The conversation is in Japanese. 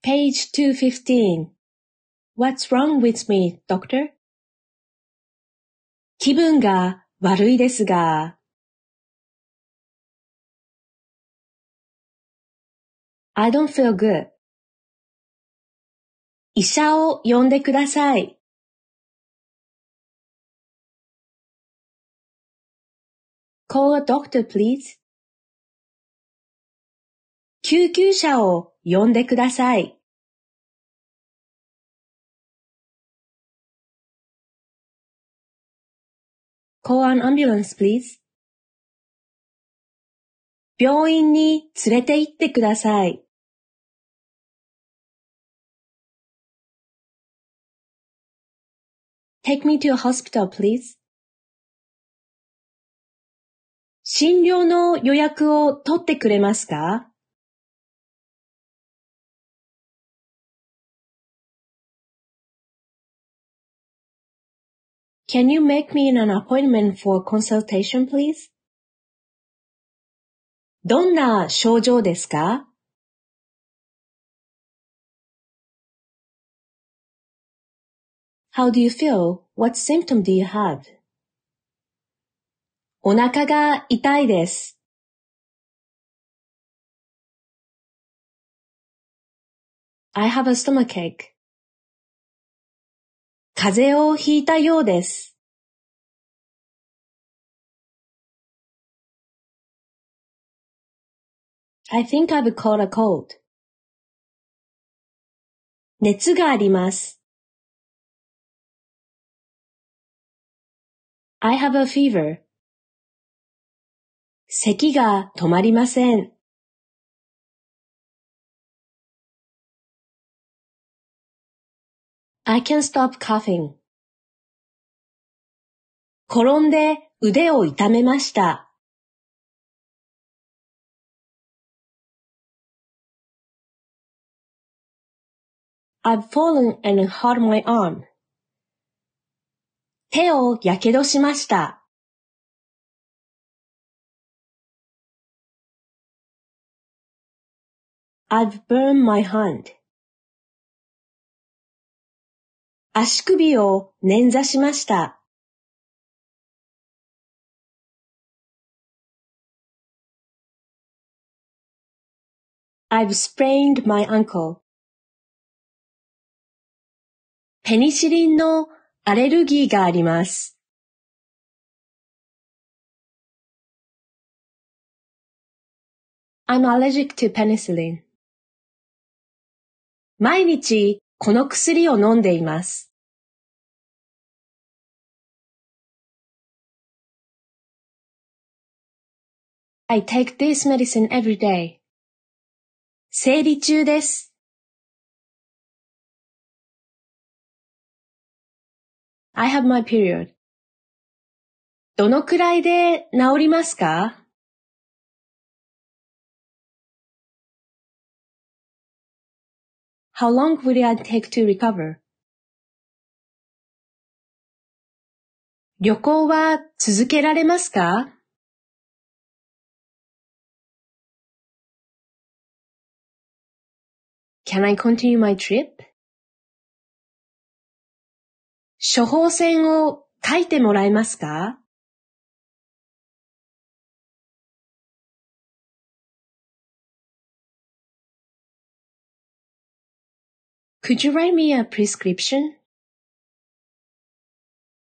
Page 215. What's wrong with me, doctor? 気分が悪いですが。I don't feel good. 医者を呼んでください。Call a doctor, please. 救急車を呼んでください。Call an ambulance, please. 病院に連れて行ってください。Take me to a hospital, please. 診療の予約を取ってくれますか？ Can you make me an appointment for consultation, please? どんな症状ですか？ How do you feel? What symptom do you have? お腹が痛いです。I have a stomachache. 風邪をひいたようです。I think I've caught a cold. 熱があります。I have a fever. 咳が止まりません。I can't stop coughing. 転んで腕を痛めました。I've fallen and hurt my arm. 手をやけどしました。I've burned my hand. 足首を捻挫しました。I've sprained my ankle. ペニシリンのアレルギーがあります。I'm allergic to penicillin. 毎日この薬を飲んでいます。I take this medicine every day. 生理中です。I have my period. どのくらいで治りますか？ How long will it take to recover? 旅行は続けられますか？ Can I continue my trip? 処方箋を書いてもらえますか？ Could you write me a prescription?